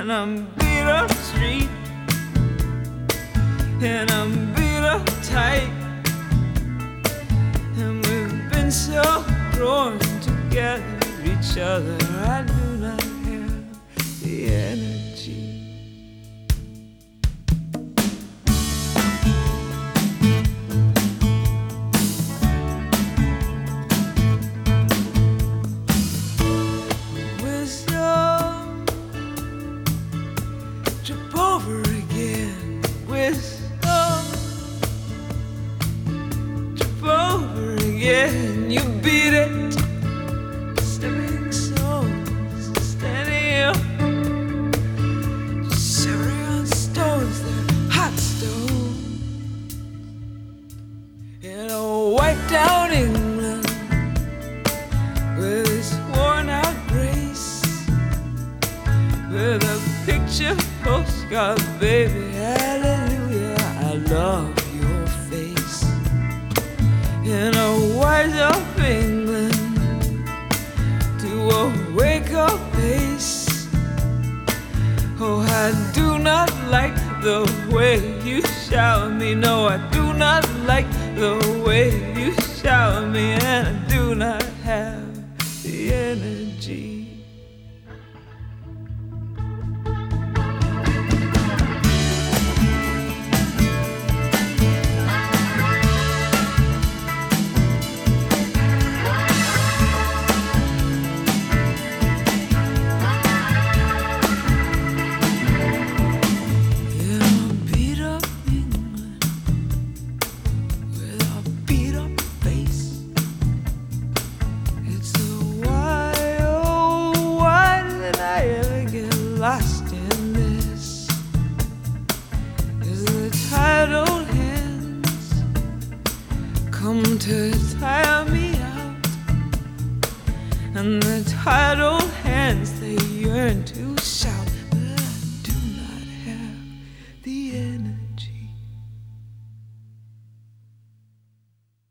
and I'm beat up street, and I'm beat up tight, and we've been so drawn together each other. I do not have the energy. Wisdom, trip over again. Wisdom, trip over again. You beat it. Stepping stones, standing up, shivering on stones, they're hot stones. In a wiped out England with its worn out grace, with a picture postcard, baby, hallelujah, I love your face. In a wiped out England to a wake-up pace. Oh, I do not like the way you shower me. No, I do not like the way you shower me, and I do not have the energy. Lost in this, is the tired hands come to tire me out, and the tired hands, they yearn to